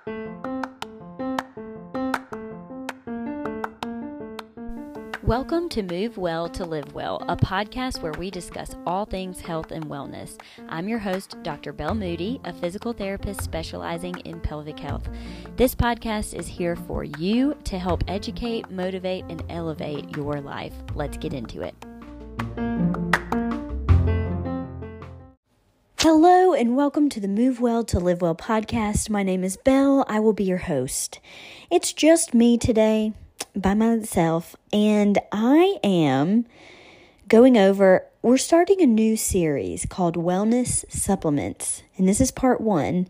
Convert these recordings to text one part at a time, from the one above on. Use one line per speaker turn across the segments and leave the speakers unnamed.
Welcome to Move Well to Live Well, a podcast where we discuss all things health and wellness. I'm your host, Dr. Belle Moody, a physical therapist specializing in pelvic health. This podcast is here for you to help educate, motivate, and elevate your life. Let's get into it. Hello and welcome to the Move Well to Live Well podcast. My name is Belle. I will be your host. It's just me today by myself, and I am we're starting a new series called Wellness Supplements, and this is part 1.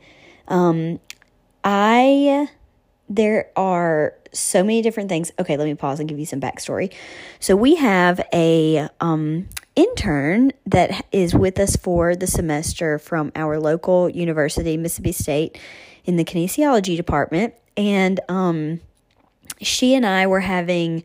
There are so many different things. Okay, let me pause and give you some backstory. So we have a intern that is with us for the semester from our local university, Mississippi State, in the kinesiology department, and she and I were having,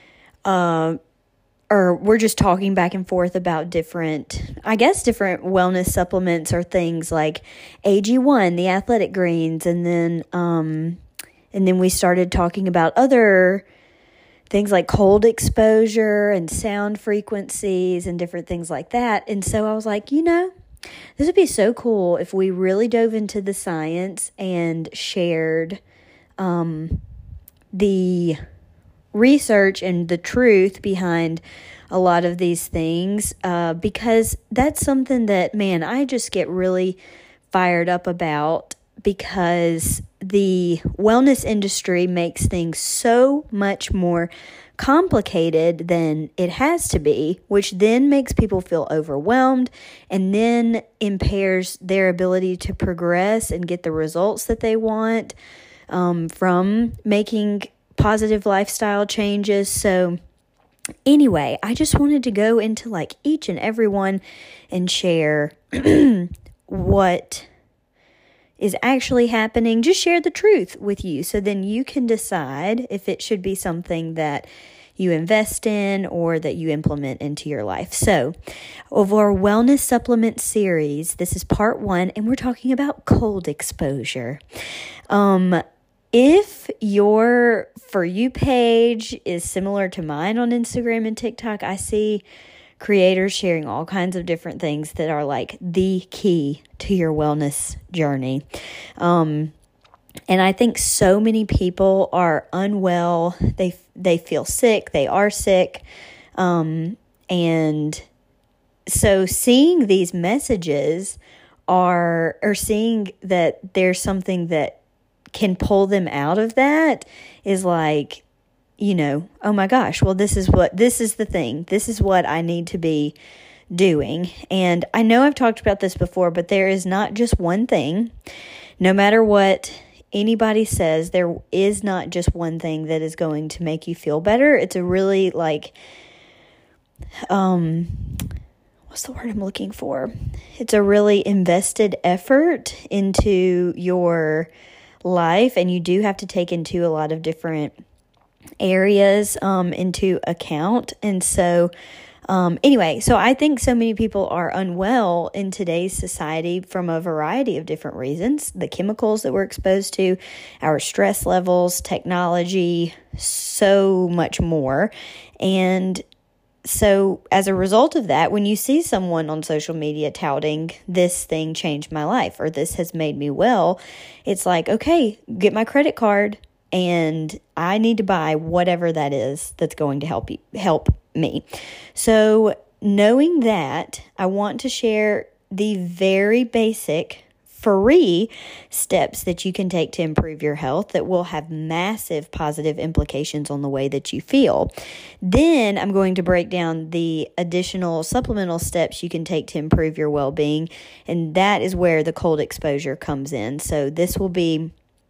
we're just talking back and forth about different wellness supplements or things like AG1, the athletic greens, and then we started talking about other things like cold exposure and sound frequencies and different things like that. And so I was like, this would be so cool if we really dove into the science and shared, the research and the truth behind a lot of these things, because that's something that, I just get really fired up about, because the wellness industry makes things so much more complicated than it has to be, which then makes people feel overwhelmed and then impairs their ability to progress and get the results that they want from making positive lifestyle changes. So anyway, I just wanted to go into each and every one and share what is actually happening. Just share the truth with you, so then you can decide if it should be something that you invest in or that you implement into your life. So, of our wellness supplement series, this is part 1, and we're talking about cold exposure. If your For You page is similar to mine on Instagram and TikTok, I see creators sharing all kinds of different things that are the key to your wellness journey. And I think so many people are unwell. They feel sick. They are sick. And so seeing these messages or seeing that there's something that can pull them out of that is oh my gosh, well, this is the thing. This is what I need to be doing. And I know I've talked about this before, but there is not just one thing. No matter what anybody says, there is not just one thing that is going to make you feel better. It's a really what's the word I'm looking for? It's a really invested effort into your life, and you do have to take into a lot of different areas into account. And so anyway, so I think so many people are unwell in today's society from a variety of different reasons. The chemicals that we're exposed to, our stress levels, technology, so much more. And so as a result of that, when you see someone on social media touting, this thing changed my life, or this has made me well, it's okay, get my credit card and I need to buy whatever that is that's going to help me. So knowing that, I want to share the very basic free steps that you can take to improve your health that will have massive positive implications on the way that you feel. Then I'm going to break down the additional supplemental steps you can take to improve your well-being, and that is where the cold exposure comes in. So this will be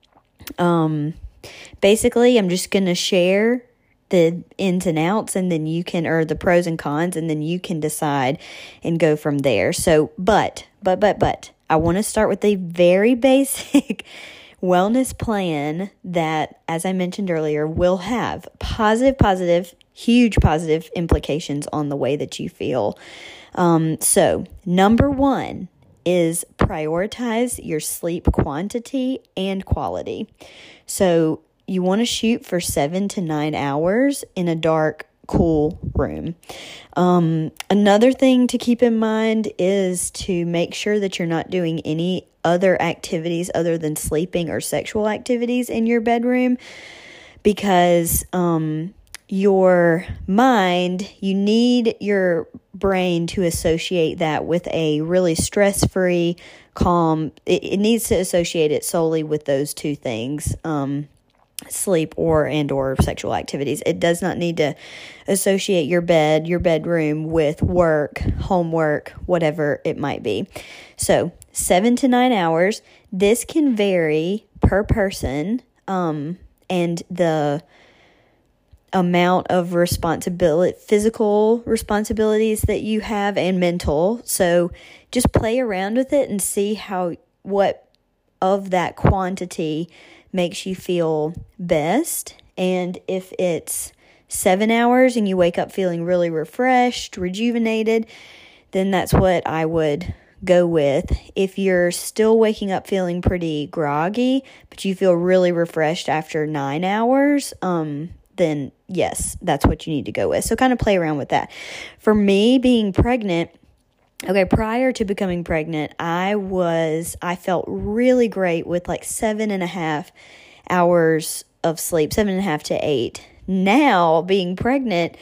basically, I'm just going to share the ins and outs, and then or the pros and cons, and then you can decide and go from there. So, but I want to start with a very basic wellness plan that, as I mentioned earlier, will have huge positive implications on the way that you feel. So, number 1 is prioritize your sleep quantity and quality. So you want to shoot for 7 to 9 hours in a dark, cool room. Another thing to keep in mind is to make sure that you're not doing any other activities other than sleeping or sexual activities in your bedroom, because your mind, you need your brain to associate that with a really stress-free, calm, it needs to associate it solely with those two things, sleep or sexual activities. It does not need to associate your bedroom with work, homework, whatever it might be. So 7 to 9 hours. This can vary per person, and the amount of physical responsibilities that you have and mental. So just play around with it and see what of that quantity makes you feel best. And if it's 7 hours and you wake up feeling really refreshed, rejuvenated, then that's what I would go with. If you're still waking up feeling pretty groggy, but you feel really refreshed after 9 hours, then yes, that's what you need to go with. So kind of play around with that. For me, being pregnant, prior to becoming pregnant, I felt really great with like 7.5 hours of sleep, 7.5 to 8. Now, being pregnant,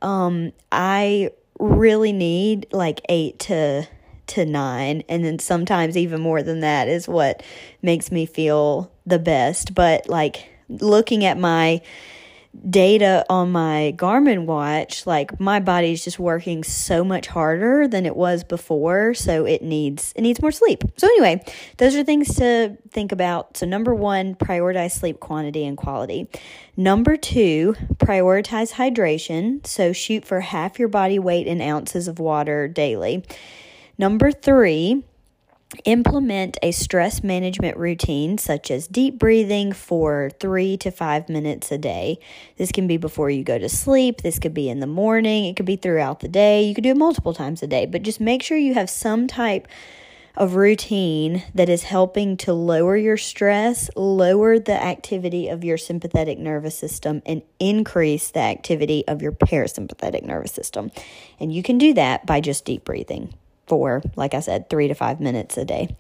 I really need like 8 to 9, and then sometimes even more than that is what makes me feel the best. But like looking at my data on my Garmin watch, like my body's just working so much harder than it was before, so it needs more sleep. So anyway, those are things to think about. So number 1, prioritize sleep quantity and quality. Number 2, prioritize hydration. So shoot for half your body weight in ounces of water daily. Number 3, implement a stress management routine such as deep breathing for 3 to 5 minutes a day. This can be before you go to sleep. This could be in the morning. It could be throughout the day. You could do it multiple times a day, but just make sure you have some type of routine that is helping to lower your stress, lower the activity of your sympathetic nervous system, and increase the activity of your parasympathetic nervous system. And you can do that by just deep breathing for, like I said, 3 to 5 minutes a day.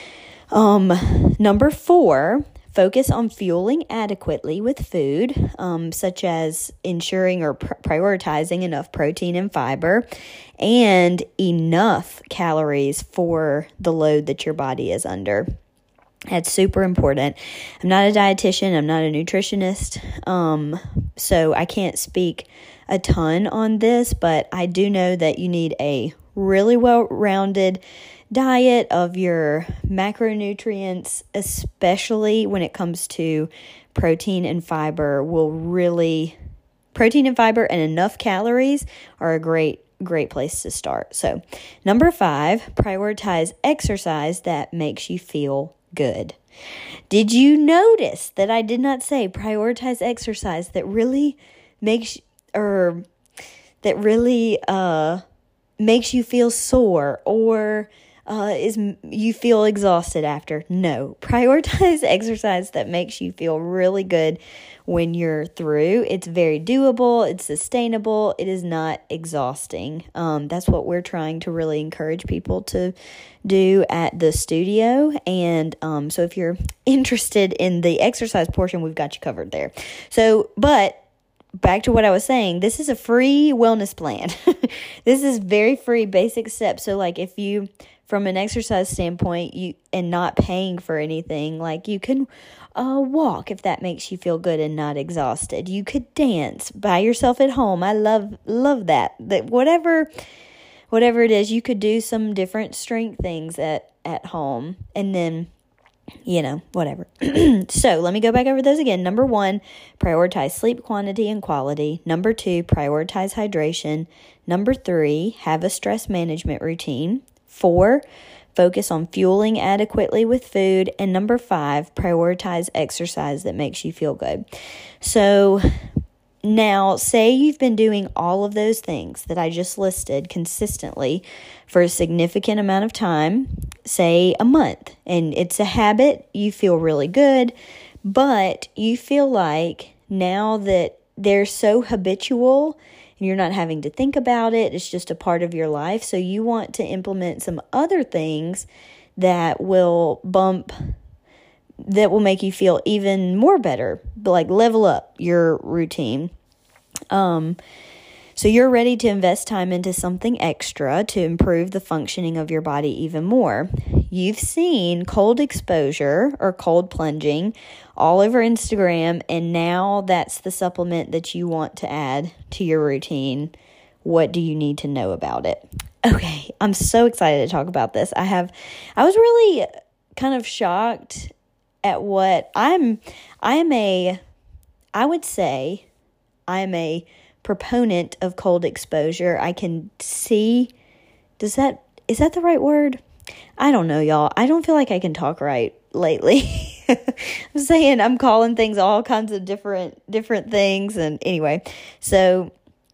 Number 4, focus on fueling adequately with food, such as ensuring or prioritizing enough protein and fiber and enough calories for the load that your body is under. That's super important. I'm not a dietitian. I'm not a nutritionist. So I can't speak a ton on this, but I do know that you need a really well-rounded diet of your macronutrients, especially when it comes to protein and fiber. Protein and fiber and enough calories are a great place to start. So, number 5, prioritize exercise that makes you feel good. Did you notice that I did not say prioritize exercise that really makes you feel sore or you feel exhausted after? No. Prioritize exercise that makes you feel really good when you're through. It's very doable. It's sustainable. It is not exhausting. That's what we're trying to really encourage people to do at the studio. And so if you're interested in the exercise portion, we've got you covered there. So, but back to what I was saying, this is a free wellness plan. This is very free, basic steps. So like if you, from an exercise standpoint, and not paying for anything, like you can walk if that makes you feel good and not exhausted. You could dance by yourself at home. I love that. That whatever it is, you could do some different strength things at home, and then whatever. So let me go back over those again. Number 1, prioritize sleep quantity and quality. Number 2, prioritize hydration. Number 3, have a stress management routine. 4, focus on fueling adequately with food. And number 5, prioritize exercise that makes you feel good. So Now, say you've been doing all of those things that I just listed consistently for a significant amount of time, say a month, and it's a habit, you feel really good, but you feel like now that they're so habitual and you're not having to think about it, it's just a part of your life, so you want to implement some other things that will make you feel even more better, like level up your routine. So you're ready to invest time into something extra to improve the functioning of your body even more. You've seen cold exposure or cold plunging all over Instagram, and now that's the supplement that you want to add to your routine. What do you need to know about it? Okay, I'm so excited to talk about this. I was really kind of shocked at what I would say I'm a proponent of cold exposure. I can see, is that the right word? I don't know, y'all. I don't feel like I can talk right lately. I'm saying I'm calling things all kinds of different things. And anyway, so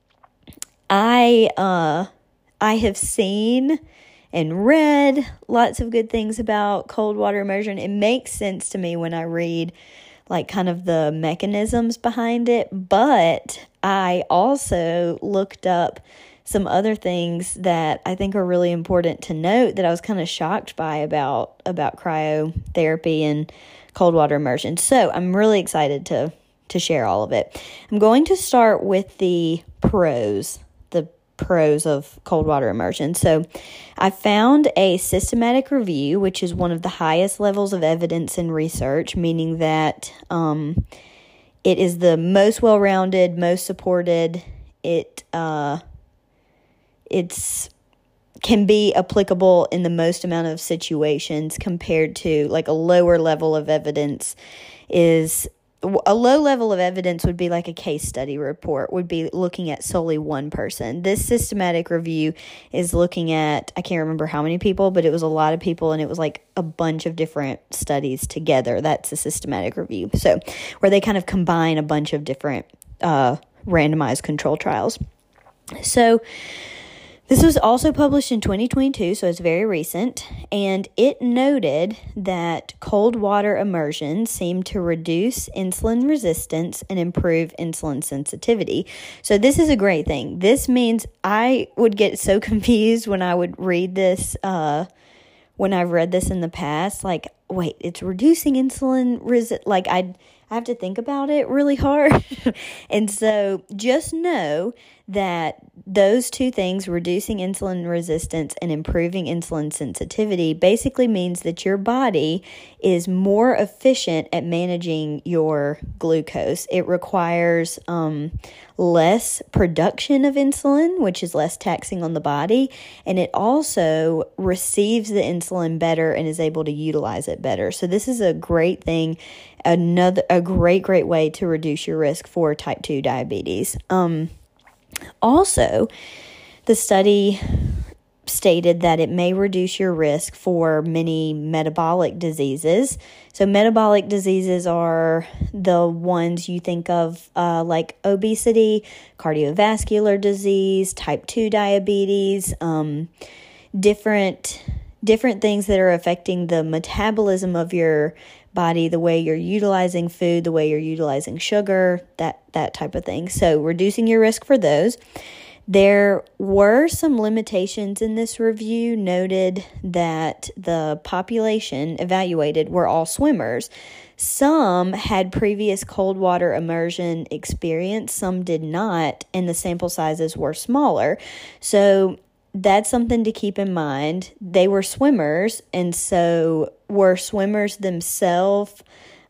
I have seen and read lots of good things about cold water immersion. It makes sense to me when I read like kind of the mechanisms behind it, but I also looked up some other things that I think are really important to note that I was kind of shocked by about cryotherapy and cold water immersion. So I'm really excited to share all of it. I'm going to start with the pros of cold water immersion. So I found a systematic review, which is one of the highest levels of evidence in research, meaning that it is the most well-rounded, most supported. It's can be applicable in the most amount of situations compared to like a lower level of evidence is. A low level of evidence would be like a case study report, would be looking at solely one person. This systematic review is looking at, I can't remember how many people, but it was a lot of people, and it was like a bunch of different studies together. That's a systematic review. So where they kind of combine a bunch of different randomized control trials. So this was also published in 2022, so it's very recent, and it noted that cold water immersion seemed to reduce insulin resistance and improve insulin sensitivity. So this is a great thing. This means I would get so confused when I would read this, when I've read this in the past, like, wait, it's reducing insulin resistance, like I have to think about it really hard. And so just know that those two things, reducing insulin resistance and improving insulin sensitivity, basically means that your body is more efficient at managing your glucose. It requires less production of insulin, which is less taxing on the body, and it also receives the insulin better and is able to utilize it better. So this is a great thing, a great way to reduce your risk for type 2 diabetes. Also, the study stated that it may reduce your risk for many metabolic diseases. So metabolic diseases are the ones you think of like obesity, cardiovascular disease, type 2 diabetes, different things that are affecting the metabolism of your body, the way you're utilizing food, the way you're utilizing sugar, that type of thing. So reducing your risk for those. There were some limitations in this review, noted that the population evaluated were all swimmers. Some had previous cold water immersion experience, some did not, and the sample sizes were smaller. So that's something to keep in mind. They were swimmers, and so were swimmers themselves,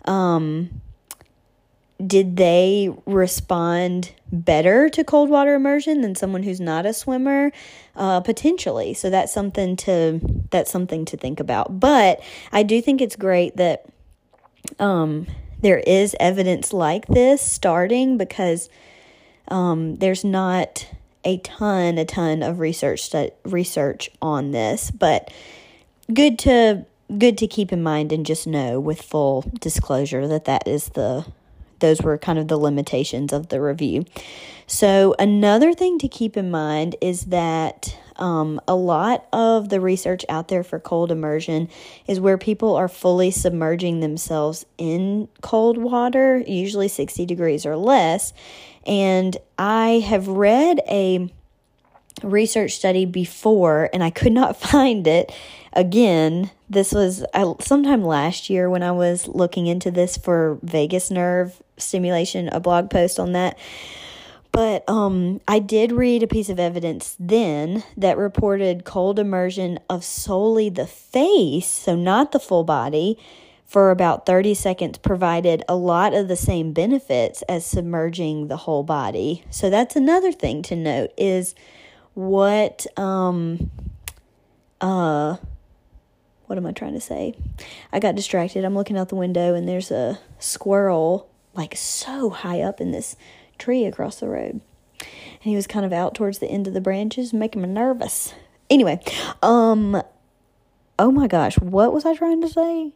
did they respond better to cold water immersion than someone who's not a swimmer? Potentially. So that's something to think about. But I do think it's great that there is evidence like this starting, because there's not a ton of research on this, but good to keep in mind and just know with full disclosure that is the those were kind of the limitations of the review. So another thing to keep in mind is that a lot of the research out there for cold immersion is where people are fully submerging themselves in cold water, usually 60 degrees or less. And I have read a research study before, and I could not find it. Again, this was sometime last year when I was looking into this for vagus nerve stimulation, a blog post on that. But I did read a piece of evidence then that reported cold immersion of solely the face, so not the full body, for about 30 seconds provided a lot of the same benefits as submerging the whole body. So that's another thing to note is what am I trying to say? I got distracted. I'm looking out the window and there's a squirrel like so high up in this tree across the road, and he was kind of out towards the end of the branches, making me nervous. Anyway, oh my gosh, what was I trying to say?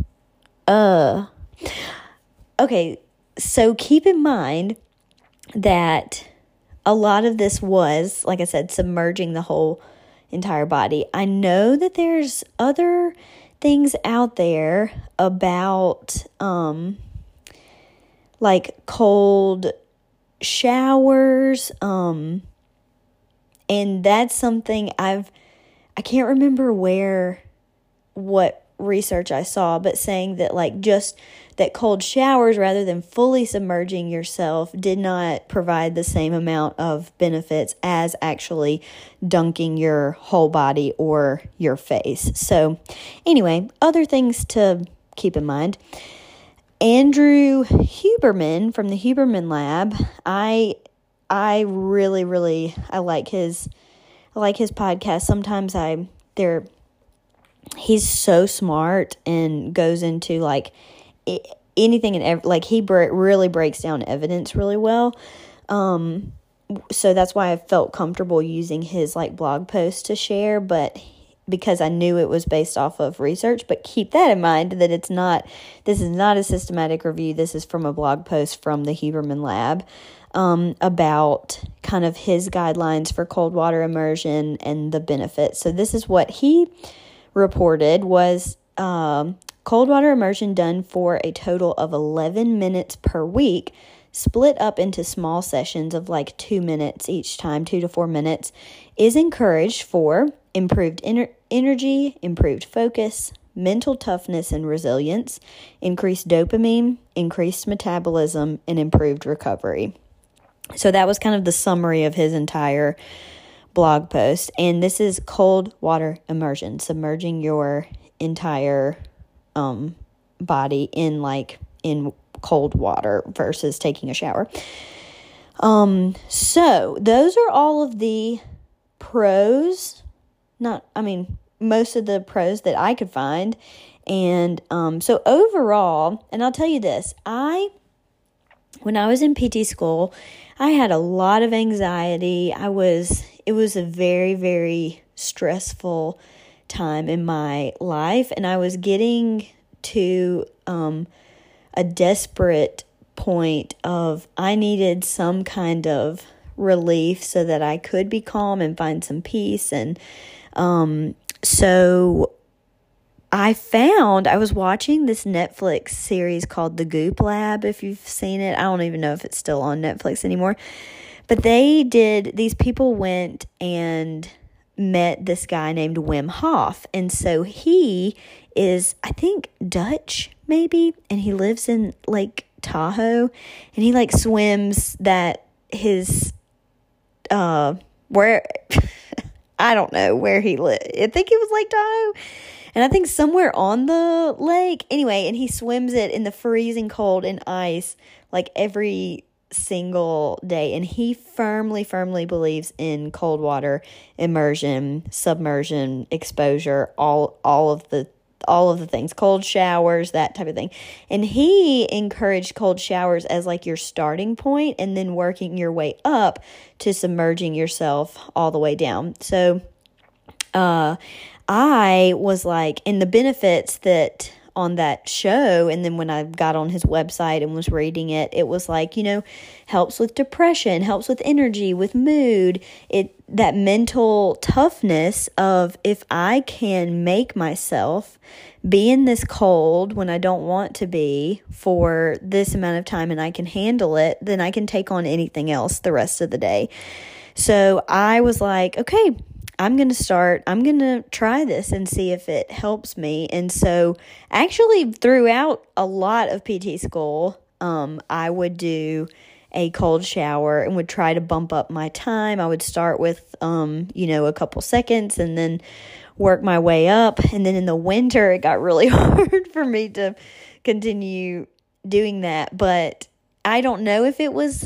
Okay, so keep in mind that a lot of this was, like I said, submerging the whole entire body. I know that there's other things out there about like cold showers, and that's something I can't remember what research I saw, but saying that like just that cold showers rather than fully submerging yourself did not provide the same amount of benefits as actually dunking your whole body or your face. So anyway, other things to keep in mind. Andrew Huberman from the Huberman Lab, I really like his podcast. Sometimes he's so smart and goes into like anything and like he really breaks down evidence really well. So that's why I felt comfortable using his like blog post to share, but because I knew it was based off of research. But keep that in mind that this is not a systematic review. This is from a blog post from the Huberman Lab about kind of his guidelines for cold water immersion and the benefits. So this is what he reported was cold water immersion done for a total of 11 minutes per week, split up into small sessions of like 2 minutes each time, 2 to 4 minutes, is encouraged for improved energy, improved focus, mental toughness and resilience, increased dopamine, increased metabolism, and improved recovery. So that was kind of the summary of his entire blog post. And this is cold water immersion, submerging your entire body in cold water versus taking a shower. So those are all of the pros. Most of the pros that I could find. And so overall, and I'll tell you this, when I was in PT school, I had a lot of anxiety. It was a very, very stressful time in my life, and I was getting to a desperate point of I needed some kind of relief so that I could be calm and find some peace. And so I was watching this Netflix series called The Goop Lab, if you've seen it. I don't even know if it's still on Netflix anymore. But these people went and met this guy named Wim Hof. And so he is, I think, Dutch, maybe. And he lives in Lake Tahoe. And he like swims where, I don't know where he lived. I think it was Lake Tahoe. And I think somewhere on the lake. Anyway, and he swims it in the freezing cold and ice like every single day. And he firmly believes in cold water immersion, submersion, exposure, all of the things, cold showers, that type of thing. And he encouraged cold showers as like your starting point and then working your way up to submerging yourself all the way down. So, I was like, and the benefits that on that show, and then when I got on his website and was reading it, it was like, helps with depression, helps with energy, with mood, that mental toughness of, if I can make myself be in this cold when I don't want to be for this amount of time and I can handle it, then I can take on anything else the rest of the day. So I was like, okay, I'm going to try this and see if it helps me. And so actually throughout a lot of PT school, I would do a cold shower and would try to bump up my time. I would start with, a couple seconds and then work my way up. And then in the winter, it got really hard for me to continue doing that. But I don't know if it was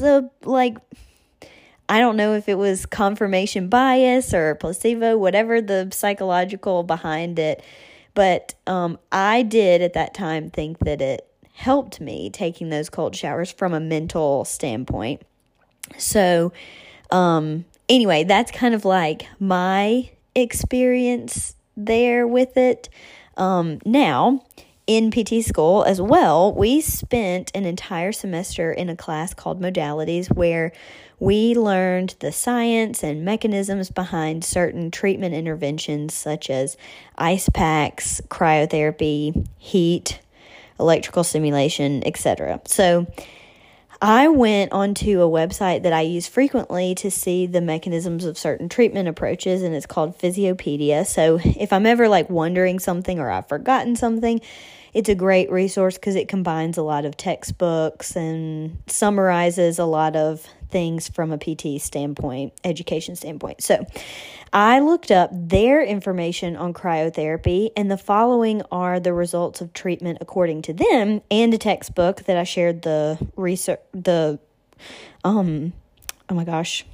confirmation bias or placebo, whatever the psychological behind it. But I did at that time think that it helped me taking those cold showers from a mental standpoint. So anyway, that's kind of like my experience there with it. Now, in PT school as well, we spent an entire semester in a class called Modalities, where we learned the science and mechanisms behind certain treatment interventions such as ice packs, cryotherapy, heat, electrical stimulation, etc. So I went onto a website that I use frequently to see the mechanisms of certain treatment approaches, and it's called Physiopedia. So if I'm ever wondering something or I've forgotten something, it's a great resource because it combines a lot of textbooks and summarizes a lot of things from a PT standpoint, education standpoint. So I looked up their information on cryotherapy, and the following are the results of treatment according to them, and a textbook that I shared oh my gosh,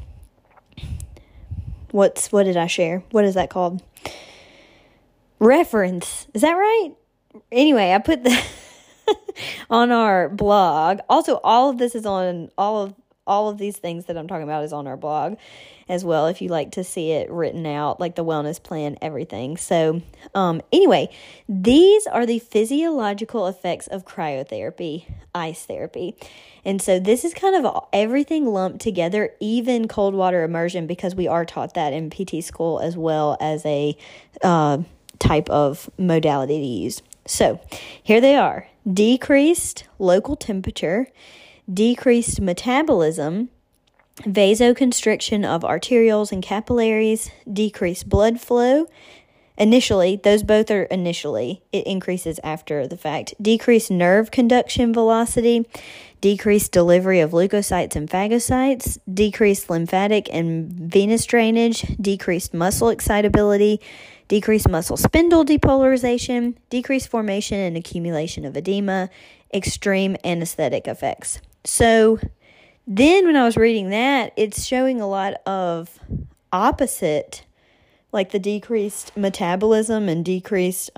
what did I share? What is that called? Reference. Is that right? Anyway, I put the on our blog. Also, all of this is on all of these things that I'm talking about is on our blog as well, if you like to see it written out, like the wellness plan, everything. So anyway, these are the physiological effects of cryotherapy, ice therapy. And so this is kind of everything lumped together, even cold water immersion, because we are taught that in PT school as well as a type of modality to use. So here they are: decreased local temperature, decreased metabolism, vasoconstriction of arterioles and capillaries, decreased blood flow. Initially, those both are initially. It increases after the fact. Decreased nerve conduction velocity, decreased delivery of leukocytes and phagocytes, decreased lymphatic and venous drainage, decreased muscle excitability, decreased muscle spindle depolarization, decreased formation and accumulation of edema, extreme anesthetic effects. So then when I was reading that, it's showing a lot of opposite, like the decreased metabolism and decreased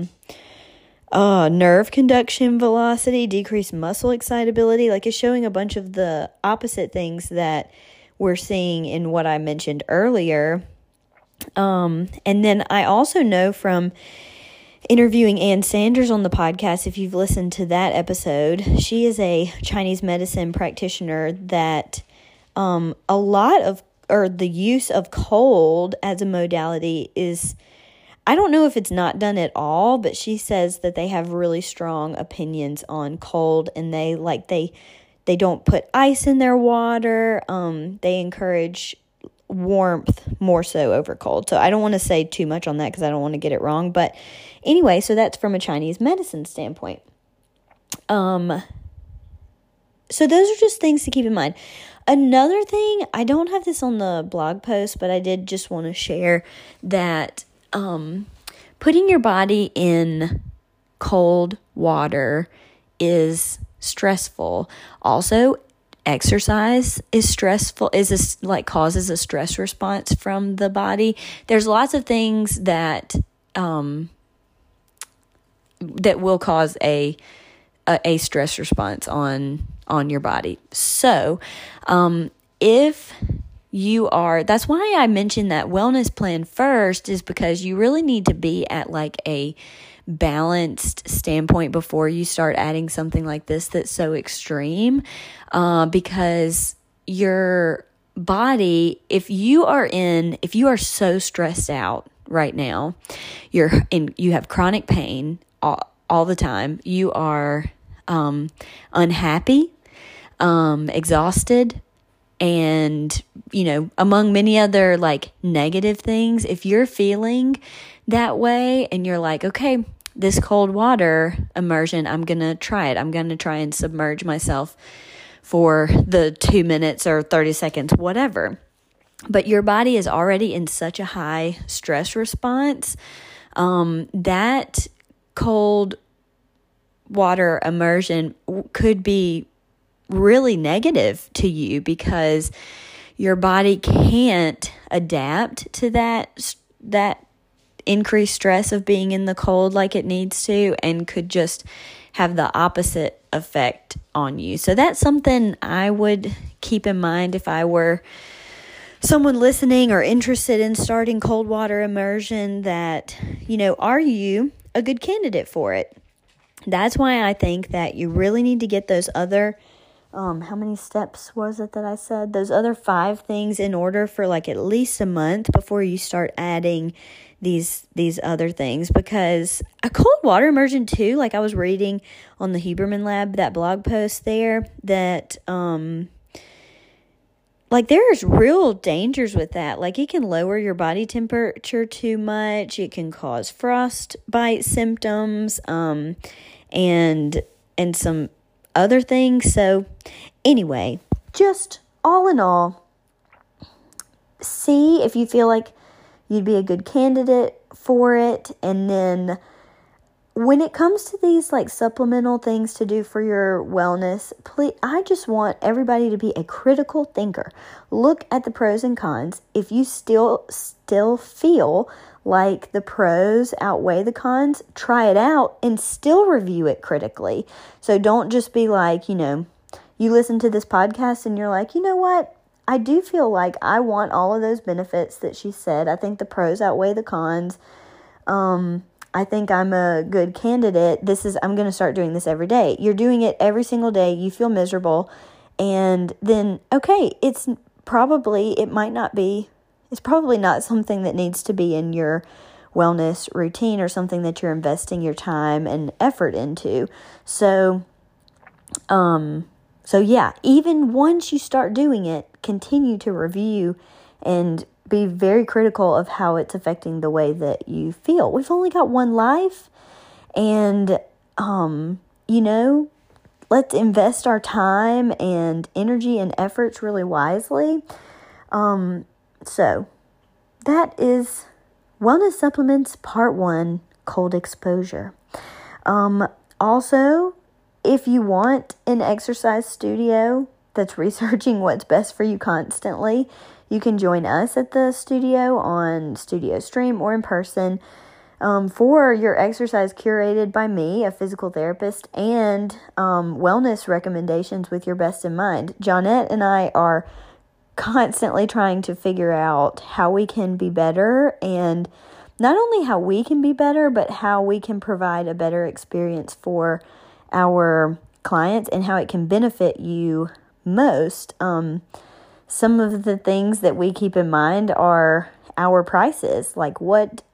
nerve conduction velocity, decreased muscle excitability. Like it's showing a bunch of the opposite things that we're seeing in what I mentioned earlier. And then I also know from interviewing Ann Sanders on the podcast, if you've listened to that episode, she is a Chinese medicine practitioner that the use of cold as a modality is, I don't know if it's not done at all, but she says that they have really strong opinions on cold, and they don't put ice in their water. They encourage warmth more so over cold. So I don't want to say too much on that because I don't want to get it wrong. But anyway, so that's from a Chinese medicine standpoint. So those are just things to keep in mind. Another thing, I don't have this on the blog post, but I did just want to share that putting your body in cold water is stressful. Also, exercise is stressful, causes a stress response from the body. There's lots of things that will cause a stress response on your body. So, that's why I mentioned that wellness plan first, is because you really need to be at like a balanced standpoint before you start adding something like this that's so extreme, because your body, if you are so stressed out right now, you have chronic pain all the time, you are unhappy, exhausted, and, among many other like negative things, if you're feeling that way and you're like, okay, this cold water immersion, I'm going to try it. I'm going to try and submerge myself for the 2 minutes or 30 seconds, whatever. But your body is already in such a high stress response, that cold water immersion could be really negative to you because your body can't adapt to that increased stress of being in the cold like it needs to, and could just have the opposite effect on you. So that's something I would keep in mind if I were someone listening or interested in starting cold water immersion, that, are you a good candidate for it? That's why I think that you really need to get those other, how many steps was it that I said? Those other 5 things in order for like at least a month before you start adding these other things. Because a cold water immersion too, like I was reading on the Huberman Lab, that blog post there, that, like there's real dangers with that. Like it can lower your body temperature too much. It can cause frostbite symptoms, and some other things. So anyway, just all in all, see if you feel like you'd be a good candidate for it. And then when it comes to these like supplemental things to do for your wellness, please, I just want everybody to be a critical thinker. Look at the pros and cons. If you still feel like the pros outweigh the cons, try it out and still review it critically. So don't just be like, you listen to this podcast and you're like, you know what? I do feel like I want all of those benefits that she said. I think the pros outweigh the cons. I think I'm a good candidate. I'm going to start doing this every day. You're doing it every single day. You feel miserable. And then, okay, it's probably not something that needs to be in your wellness routine or something that you're investing your time and effort into. So yeah, even once you start doing it, continue to review and be very critical of how it's affecting the way that you feel. We've only got one life, and, let's invest our time and energy and efforts really wisely. So that is Wellness Supplements Part 1, Cold Exposure. Also, if you want an exercise studio that's researching what's best for you constantly, you can join us at the studio on Studio Stream or in person for your exercise curated by me, a physical therapist, and wellness recommendations with your best in mind. Johnette and I are constantly trying to figure out how we can be better, and not only how we can be better, but how we can provide a better experience for our clients and how it can benefit you most. Some of the things that we keep in mind are our prices. Like what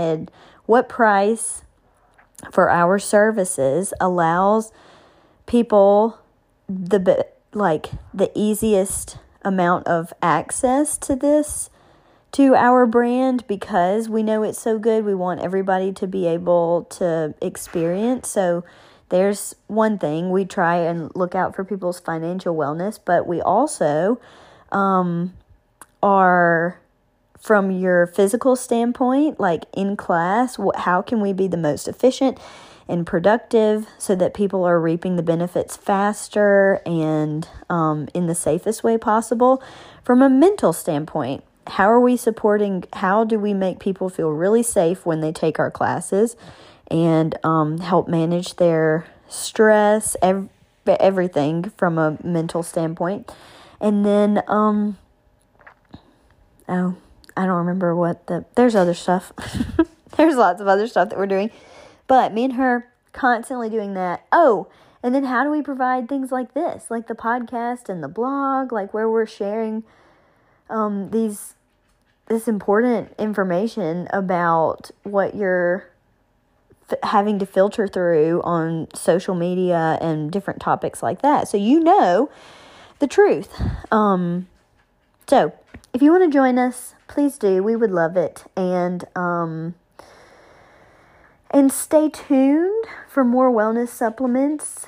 price for our services allows people the easiest amount of access to our brand, because we know it's so good. We want everybody to be able to experience. So there's one thing. We try and look out for people's financial wellness, but we also are, from your physical standpoint, like in class, how can we be the most efficient and productive so that people are reaping the benefits faster and in the safest way possible? From a mental standpoint, how do we make people feel really safe when they take our classes and help manage their stress, everything from a mental standpoint? And then, I don't remember there's other stuff. There's lots of other stuff that we're doing. But me and her constantly doing that. Oh, and then how do we provide things like this, like the podcast and the blog, like where we're sharing this important information about what you're having to filter through on social media and different topics like that, so you know the truth. So if you want to join us, please do. We would love it. And stay tuned for more wellness supplements.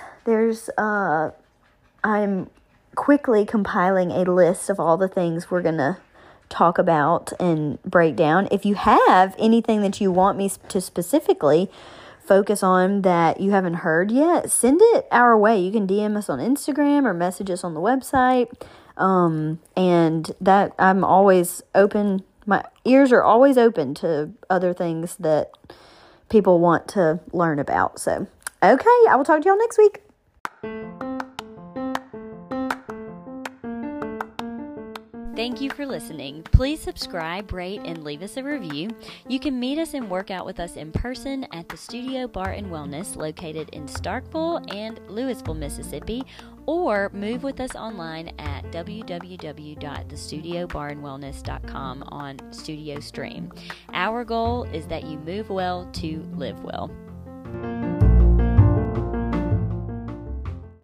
I'm quickly compiling a list of all the things we're going to talk about and break down. If you have anything that you want me to specifically focus on that you haven't heard yet, send it our way. You can DM us on Instagram or message us on the website. And that I'm always open. My ears are always open to other things that people want to learn about. So, okay, I will talk to y'all next week.
Thank you for listening. Please subscribe, rate, and leave us a review. You can meet us and work out with us in person at the Studio Bar and Wellness located in Starkville and Louisville, Mississippi, or move with us online at www.thestudiobarandwellness.com on Studio Stream. Our goal is that you move well to live well.